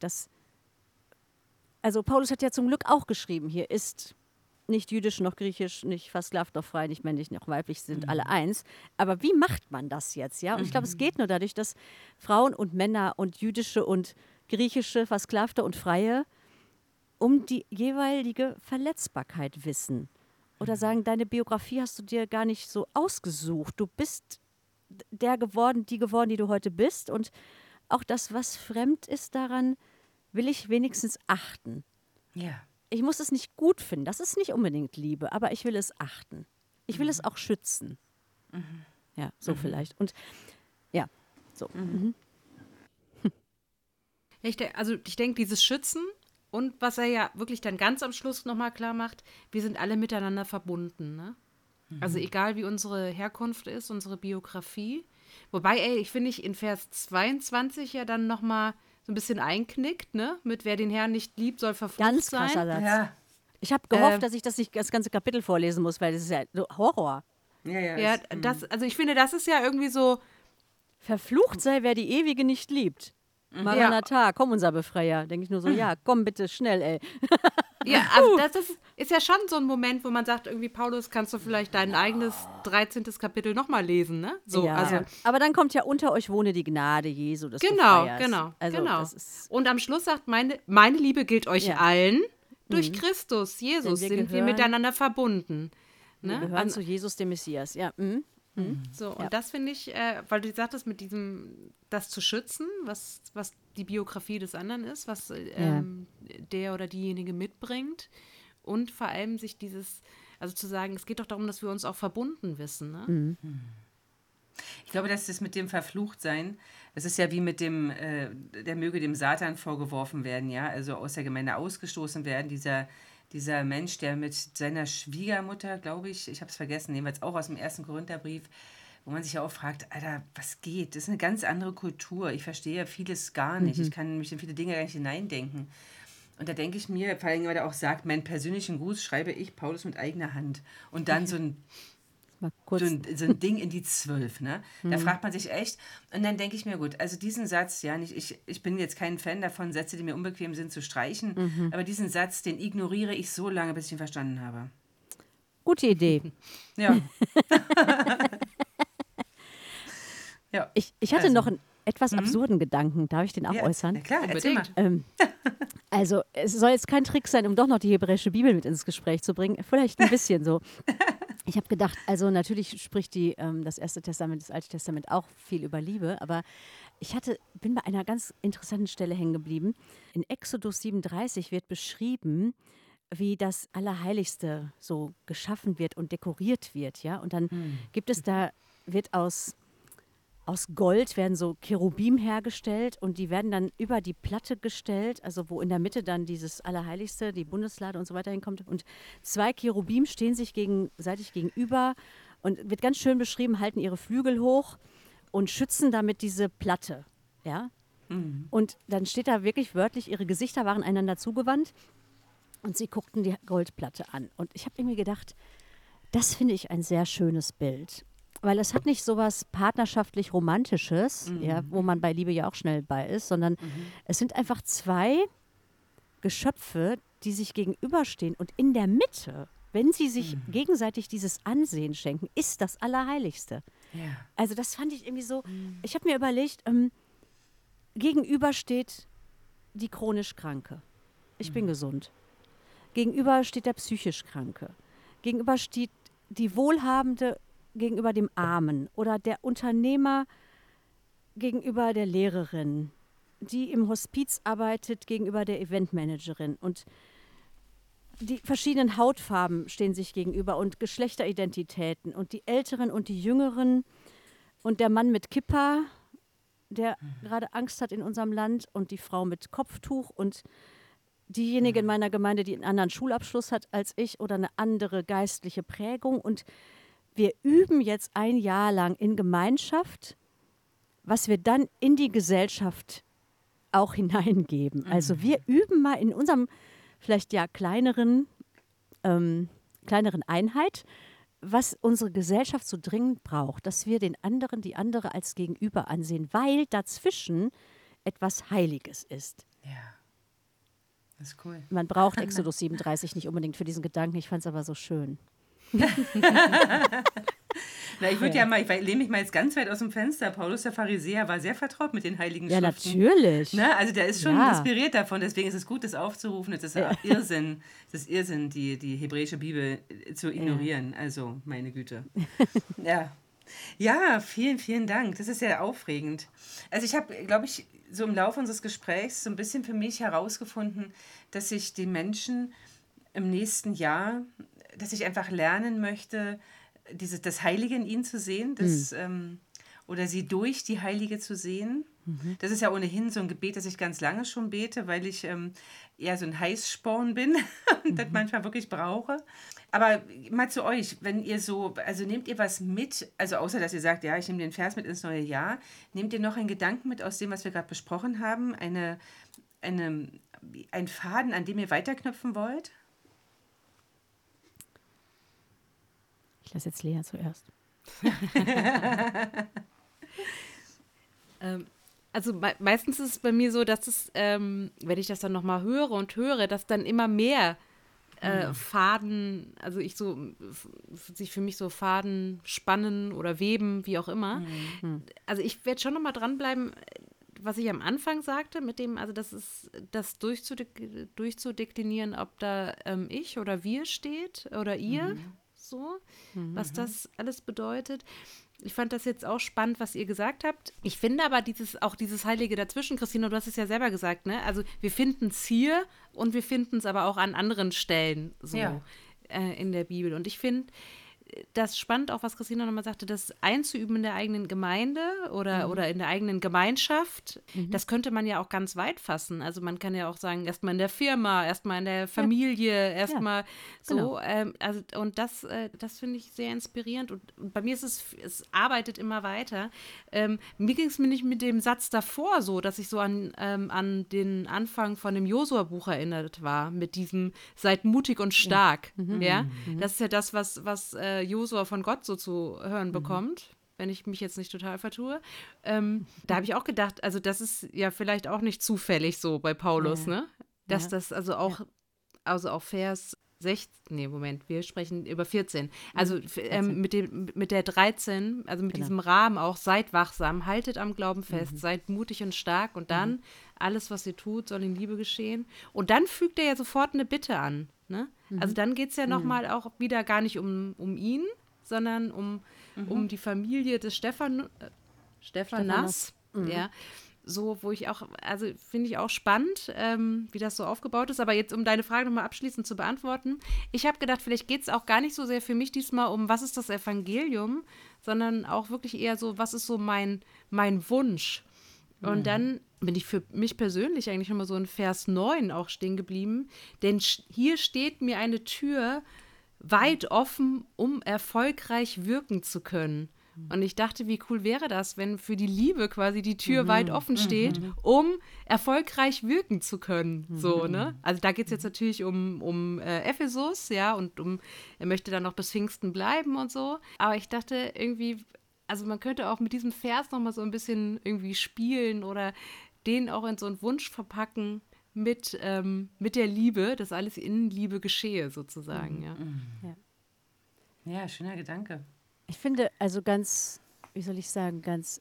Also Paulus hat ja zum Glück auch geschrieben, hier ist nicht jüdisch noch griechisch, nicht versklavt noch frei, nicht männlich noch weiblich, sind alle eins. Aber wie macht man das jetzt? Ja? Und ich glaube, es geht nur dadurch, dass Frauen und Männer und jüdische und griechische, versklavte und freie um die jeweilige Verletzbarkeit wissen. Oder sagen, deine Biografie hast du dir gar nicht so ausgesucht. Du bist die geworden, die du heute bist. Und auch das, was fremd ist daran, will ich wenigstens achten.
Ja.
Ich muss es nicht gut finden, das ist nicht unbedingt Liebe, aber ich will es achten. Ich will es auch schützen. Ja, so vielleicht. Und ja, so.
Ich denke, dieses Schützen und was er ja wirklich dann ganz am Schluss nochmal klar macht, wir sind alle miteinander verbunden. Ne? Also egal, wie unsere Herkunft ist, unsere Biografie. Wobei, ich finde in Vers 22 ja dann nochmal so ein bisschen einknickt, ne? Mit wer den Herrn nicht liebt, soll verflucht
ganz
sein.
Ganz krasser Satz. Ja. Ich habe gehofft, dass ich das nicht das ganze Kapitel vorlesen muss, weil das ist ja so Horror.
Ja, also ich finde, das ist ja irgendwie so.
Verflucht sei, wer die Ewige nicht liebt. Maranatha, komm, unser Befreier. Denke ich nur so, ja, komm bitte, schnell, ey.
Ja, also das ist ja schon so ein Moment, wo man sagt, irgendwie, Paulus, kannst du vielleicht dein eigenes 13. Kapitel nochmal lesen, ne? So,
ja.
Also,
aber dann kommt ja unter euch wohne die Gnade Jesu des Befreiers.
Genau.
Das ist
und am Schluss sagt, meine Liebe gilt euch allen. Durch Christus, Jesus, sind wir miteinander verbunden. Ne?
Wir gehören zu Jesus, dem Messias, ja.
So, und das finde ich, weil du sagtest, mit diesem, das zu schützen, was die Biografie des anderen ist, was der oder diejenige mitbringt und vor allem sich also zu sagen, es geht doch darum, dass wir uns auch verbunden wissen, ne?
Ich glaube, dass das mit dem Verfluchtsein, das ist ja wie mit dem, der möge dem Satan vorgeworfen werden, ja, also aus der Gemeinde ausgestoßen werden, dieser Mensch, der mit seiner Schwiegermutter, glaube ich habe es vergessen, jedenfalls auch aus dem 1. Korintherbrief, wo man sich ja auch fragt, Alter, was geht? Das ist eine ganz andere Kultur. Ich verstehe vieles gar nicht. Ich kann mich in viele Dinge gar nicht hineindenken. Und da denke ich mir, vor allem, weil er auch sagt, meinen persönlichen Gruß schreibe ich, Paulus, mit eigener Hand. Und dann so ein Ding in die 12, ne? Da fragt man sich echt. Und dann denke ich mir, gut, also diesen Satz, ja, ich bin jetzt kein Fan davon, Sätze, die mir unbequem sind, zu streichen, aber diesen Satz, den ignoriere ich so lange, bis ich ihn verstanden habe.
Gute Idee.
Ja. Ja.
Ich hatte noch einen etwas absurden Gedanken. Darf ich den auch äußern?
Na klar, erzähl mal.
Also, es soll jetzt kein Trick sein, um doch noch die hebräische Bibel mit ins Gespräch zu bringen. Vielleicht ein bisschen so. Ich habe gedacht, also natürlich spricht das Erste Testament, das Alte Testament auch viel über Liebe, aber bin bei einer ganz interessanten Stelle hängen geblieben. In Exodus 37 wird beschrieben, wie das Allerheiligste so geschaffen wird und dekoriert wird, ja. Und dann wird aus Gold werden so Cherubim hergestellt und die werden dann über die Platte gestellt, also wo in der Mitte dann dieses Allerheiligste, die Bundeslade und so weiter hinkommt. Und 2 Cherubim stehen sich gegenseitig gegenüber und wird ganz schön beschrieben, halten ihre Flügel hoch und schützen damit diese Platte. Ja? Und dann steht da wirklich wörtlich, ihre Gesichter waren einander zugewandt und sie guckten die Goldplatte an. Und ich habe irgendwie gedacht, das finde ich ein sehr schönes Bild. Weil es hat nicht so was partnerschaftlich Romantisches, ja, wo man bei Liebe ja auch schnell bei ist, sondern es sind einfach 2 Geschöpfe, die sich gegenüberstehen. Und in der Mitte, wenn sie sich gegenseitig dieses Ansehen schenken, ist das Allerheiligste.
Ja.
Also das fand ich irgendwie so, ich habe mir überlegt, gegenüber steht die chronisch Kranke. Ich bin gesund. Gegenüber steht der psychisch Kranke. Gegenüber steht die Wohlhabende gegenüber dem Armen oder der Unternehmer gegenüber der Lehrerin, die im Hospiz arbeitet gegenüber der Eventmanagerin. Und die verschiedenen Hautfarben stehen sich gegenüber und Geschlechteridentitäten und die Älteren und die Jüngeren und der Mann mit Kippa, der gerade Angst hat in unserem Land, und die Frau mit Kopftuch und diejenige in meiner Gemeinde, die einen anderen Schulabschluss hat als ich oder eine andere geistliche Prägung. Und wir üben jetzt ein Jahr lang in Gemeinschaft, was wir dann in die Gesellschaft auch hineingeben. Also wir üben mal in unserem vielleicht ja kleineren Einheit, was unsere Gesellschaft so dringend braucht, dass wir den anderen, die andere als Gegenüber ansehen, weil dazwischen etwas Heiliges ist.
Ja. Das ist cool.
Man braucht Exodus 37 nicht unbedingt für diesen Gedanken, ich fand es aber so schön.
Na, ich lehne mich mal jetzt ganz weit aus dem Fenster. Paulus, der Pharisäer, war sehr vertraut mit den heiligen
Ja,
Schriften.
natürlich.
Ne? Also der ist schon inspiriert davon, deswegen ist es gut, das aufzurufen. Es ist Irrsinn, die hebräische Bibel zu ignorieren. Also, meine Güte. Ja, vielen, vielen Dank. Das ist sehr aufregend. Also ich habe, glaube ich, so im Laufe unseres Gesprächs so ein bisschen für mich herausgefunden, dass ich den Menschen im nächsten Jahr, dass ich einfach lernen möchte, das Heilige in ihnen zu sehen, oder sie durch die Heilige zu sehen. Das ist ja ohnehin so ein Gebet, das ich ganz lange schon bete, weil ich eher so ein Heißsporn bin und das manchmal wirklich brauche. Aber mal zu euch, wenn ihr also nehmt ihr was mit, also außer dass ihr sagt, ja, ich nehme den Vers mit ins neue Jahr, nehmt ihr noch einen Gedanken mit aus dem, was wir gerade besprochen haben, ein Faden, an dem ihr weiterknüpfen wollt?
Ich lasse jetzt Lea zuerst.
Also meistens ist es bei mir so, dass es, wenn ich das dann nochmal höre, dass dann immer mehr Faden, also sich für mich so Faden spannen oder weben, wie auch immer. Also ich werde schon nochmal dranbleiben, was ich am Anfang sagte, mit dem, also das ist das durchzudeklinieren, ob da ich oder wir steht oder ihr, so, was das alles bedeutet. Ich fand das jetzt auch spannend, was ihr gesagt habt. Ich finde aber dieses Heilige dazwischen, Christina, du hast es ja selber gesagt, ne? Also wir finden es hier und wir finden es aber auch an anderen Stellen so in der Bibel. Und ich finde das spannend, auch was Christina nochmal sagte, das einzuüben in der eigenen Gemeinde oder in der eigenen Gemeinschaft, das könnte man ja auch ganz weit fassen. Also man kann ja auch sagen, erstmal in der Firma, erstmal in der Familie, erstmal so. Genau. Und das finde ich sehr inspirierend. Und bei mir ist es arbeitet immer weiter. Mir ging es mir nicht mit dem Satz davor so, dass ich so an den Anfang von dem Josua-Buch erinnert war, mit diesem seid mutig und stark. Ja? Das ist ja das, was Josua von Gott so zu hören bekommt, wenn ich mich jetzt nicht total vertue. Da habe ich auch gedacht, also das ist ja vielleicht auch nicht zufällig so bei Paulus, ne? Dass das also auch Vers 16, nee, Moment, wir sprechen über 14. Also 14. Mit der 13, also mit diesem Rahmen auch, seid wachsam, haltet am Glauben fest, seid mutig und stark und dann alles, was ihr tut, soll in Liebe geschehen. Und dann fügt er ja sofort eine Bitte an. Ne? Also dann geht es ja nochmal auch wieder gar nicht um ihn, sondern um die Familie des Stephanas. Ja, so, wo ich auch, also finde ich auch spannend, wie das so aufgebaut ist. Aber jetzt, um deine Frage nochmal abschließend zu beantworten, ich habe gedacht, vielleicht geht es auch gar nicht so sehr für mich diesmal um, was ist das Evangelium, sondern auch wirklich eher so, was ist so mein Wunsch. Und dann bin ich für mich persönlich eigentlich nochmal so in Vers 9 auch stehen geblieben, denn hier steht mir eine Tür weit offen, um erfolgreich wirken zu können. Und ich dachte, wie cool wäre das, wenn für die Liebe quasi die Tür weit offen steht, um erfolgreich wirken zu können. So, ne? Also da geht es jetzt natürlich um Ephesus, ja, und er möchte dann noch bis Pfingsten bleiben und so. Aber ich dachte irgendwie, also man könnte auch mit diesem Vers nochmal so ein bisschen irgendwie spielen oder den auch in so einen Wunsch verpacken mit der Liebe, dass alles in Liebe geschehe, sozusagen.
Ja, schöner Gedanke.
Ich finde, also ganz, wie soll ich sagen, ganz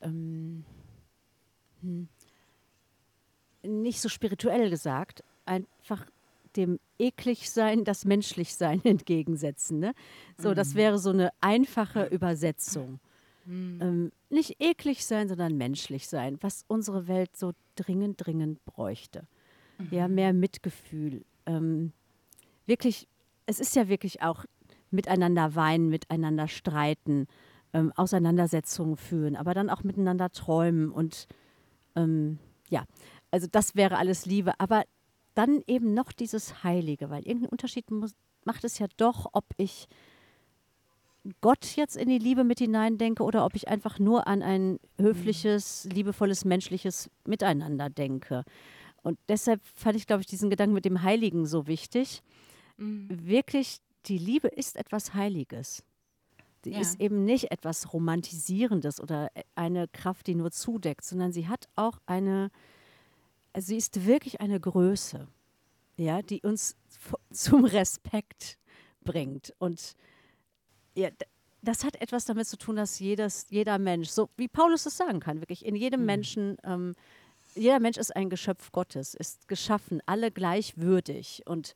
nicht so spirituell gesagt, einfach dem Ekligsein das Menschlichsein entgegensetzen. Ne? So, das wäre so eine einfache Übersetzung. Nicht eklig sein, sondern menschlich sein, was unsere Welt so dringend bräuchte. Ja, mehr Mitgefühl. Wirklich, es ist ja wirklich auch miteinander weinen, miteinander streiten, Auseinandersetzungen führen, aber dann auch miteinander träumen und ja, also das wäre alles Liebe, aber dann eben noch dieses Heilige, weil irgendeinen Unterschied macht es ja doch, ob ich Gott jetzt in die Liebe mit hineindenke oder ob ich einfach nur an ein höfliches, liebevolles, menschliches Miteinander denke. Und deshalb fand ich, glaube ich, diesen Gedanken mit dem Heiligen so wichtig. Wirklich, die Liebe ist etwas Heiliges. Die ist eben nicht etwas Romantisierendes oder eine Kraft, die nur zudeckt, sondern sie hat auch sie ist wirklich eine Größe, ja, die uns zum Respekt bringt. Und ja, das hat etwas damit zu tun, dass jeder Mensch, so wie Paulus es sagen kann, wirklich in jedem Menschen, jeder Mensch ist ein Geschöpf Gottes, ist geschaffen, alle gleichwürdig. Und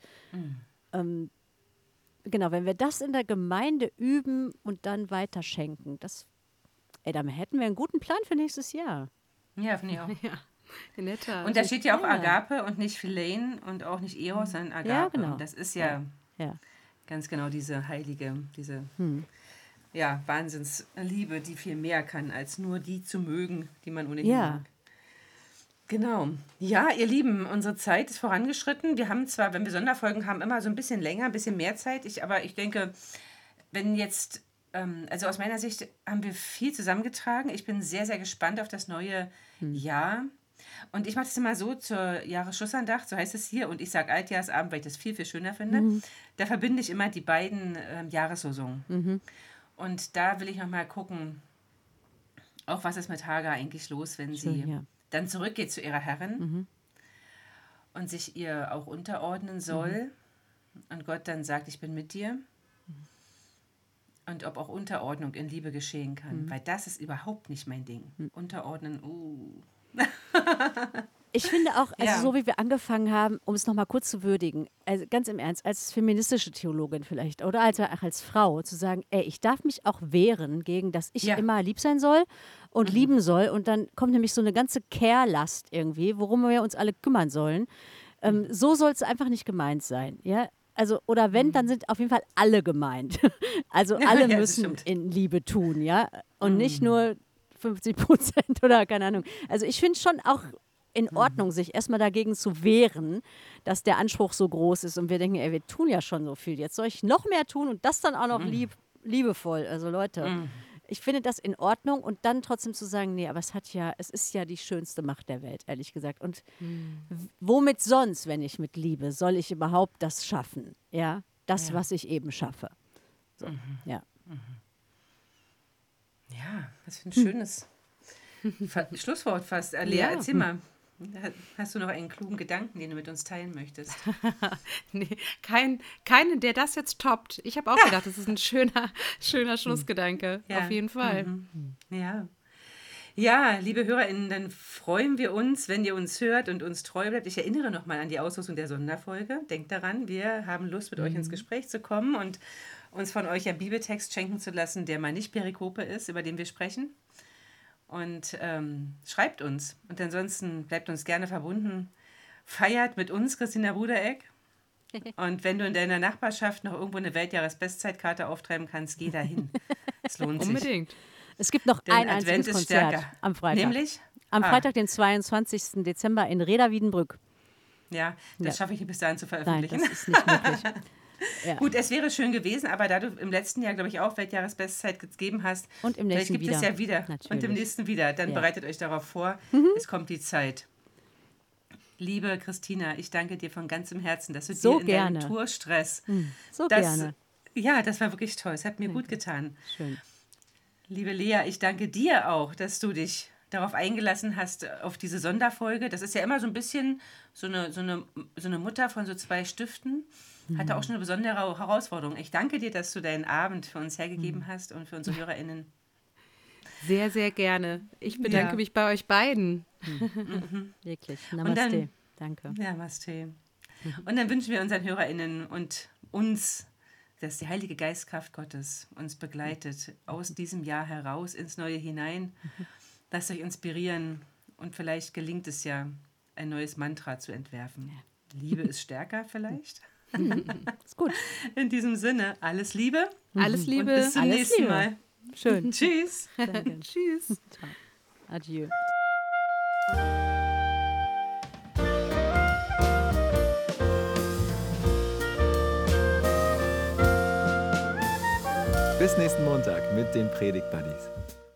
genau, wenn wir das in der Gemeinde üben und dann weiterschenken, dann hätten wir einen guten Plan für nächstes Jahr.
Ja, finde ich auch.
Ja, netter.
Und da steht ja auch Agape und nicht Philein und auch nicht Eros, sondern Agape.
Ja, genau.
Und das ist ja ganz genau diese heilige, diese Wahnsinnsliebe, die viel mehr kann, als nur die zu mögen, die man ohnehin mag. Genau. Ja, ihr Lieben, unsere Zeit ist vorangeschritten. Wir haben zwar, wenn wir Sonderfolgen haben, immer so ein bisschen länger, ein bisschen mehr Zeit. Aber ich denke, wenn jetzt, also aus meiner Sicht haben wir viel zusammengetragen. Ich bin sehr, sehr gespannt auf das neue Jahr. Und ich mache das immer so zur Jahresschlussandacht, so heißt es hier. Und ich sage Altjahrsabend, weil ich das viel, viel schöner finde. Da verbinde ich immer die beiden Jahreslosungen. Und da will ich nochmal gucken, auch was ist mit Hagar eigentlich los, wenn sie dann zurückgeht zu ihrer Herrin und sich ihr auch unterordnen soll und Gott dann sagt, ich bin mit dir und ob auch Unterordnung in Liebe geschehen kann, weil das ist überhaupt nicht mein Ding. Unterordnen,
Ich finde auch, also
Ja.
so wie wir angefangen haben, um es nochmal kurz zu würdigen, also ganz im Ernst, als feministische Theologin vielleicht oder auch als Frau zu sagen, ey, ich darf mich auch wehren gegen, dass ich
Ja.
immer lieb sein soll und lieben soll und dann kommt nämlich so eine ganze Care-Last irgendwie, worum wir uns alle kümmern sollen. So soll es einfach nicht gemeint sein, ja. Also, oder wenn, dann sind auf jeden Fall alle gemeint. Also alle
Ja, das
müssen
stimmt.
in Liebe tun, ja. Und nicht nur 50% oder keine Ahnung. Also ich finde schon auch in Ordnung, sich erstmal dagegen zu wehren, dass der Anspruch so groß ist und wir denken, ey, wir tun ja schon so viel. Jetzt soll ich noch mehr tun und das dann auch noch liebevoll. Also Leute, ich finde das in Ordnung und dann trotzdem zu sagen, nee, aber es ist ja die schönste Macht der Welt, ehrlich gesagt. Und womit sonst, wenn nicht mit Liebe, soll ich überhaupt das schaffen? Ja, das, was ich eben schaffe. So, ja.
Ja, was für ein schönes Schlusswort fast. Lea,
Ja.
erzähl mal. Hast du noch einen klugen Gedanken, den du mit uns teilen möchtest?
Nee, keinen, der das jetzt toppt. Ich habe auch gedacht, das ist ein schöner Schlussgedanke.
Ja.
Auf jeden Fall.
Ja. Ja, liebe HörerInnen, dann freuen wir uns, wenn ihr uns hört und uns treu bleibt. Ich erinnere nochmal an die Auslosung der Sonderfolge. Denkt daran, wir haben Lust, mit euch ins Gespräch zu kommen und uns von euch einen Bibeltext schenken zu lassen, der mal nicht Perikope ist, über den wir sprechen. Und schreibt uns. Und ansonsten bleibt uns gerne verbunden. Feiert mit uns, Christina Rudereck. Und wenn du in deiner Nachbarschaft noch irgendwo eine Weltjahresbestzeitkarte auftreiben kannst, geh dahin. Es lohnt sich.
Unbedingt.
Es gibt noch
Denn
ein
Advent
einziges
ist
Konzert
stärker.
am Freitag.
Nämlich?
Am Freitag, den 22. Dezember in Reda-Wiedenbrück.
Ja, das
Ja.
schaffe ich nicht bis dahin zu
Nein,
veröffentlichen.
das ist nicht möglich. Ja.
Gut, es wäre schön gewesen, aber da du im letzten Jahr, glaube ich, auch Weltjahresbestzeit gegeben hast,
Und im
vielleicht
nächsten
gibt es ja wieder.
Natürlich.
Und im nächsten wieder. Dann
Ja.
bereitet euch darauf vor. Es kommt die Zeit. Liebe Christina, ich danke dir von ganzem Herzen, dass du
So
dir in
gerne.
deinem Tourstress
So
das,
gerne.
Ja, das war wirklich toll. Es hat mir gut getan.
Schön.
Liebe Lea, ich danke dir auch, dass du dich darauf eingelassen hast, auf diese Sonderfolge. Das ist ja immer so ein bisschen so eine Mutter von so 2 Stiften. Hatte auch schon eine besondere Herausforderung. Ich danke dir, dass du deinen Abend für uns hergegeben hast und für unsere HörerInnen.
Sehr, sehr gerne. Ich bedanke mich bei euch beiden.
Wirklich.
Und
Namaste.
dann-
Danke.
Namaste. Und dann wünschen wir unseren HörerInnen und uns, dass die Heilige Geistkraft Gottes uns begleitet, aus diesem Jahr heraus ins Neue hinein. Lasst euch inspirieren und vielleicht gelingt es ja, ein neues Mantra zu entwerfen. Liebe ist stärker vielleicht.
Ist gut.
In diesem Sinne, alles Liebe
Alles
und
Liebe.
bis zum
Alles
nächsten
Liebe.
Mal.
Schön.
Tschüss.
Danke.
Tschüss.
Ciao. Adieu.
Bis nächsten Montag mit den Predigt Buddies.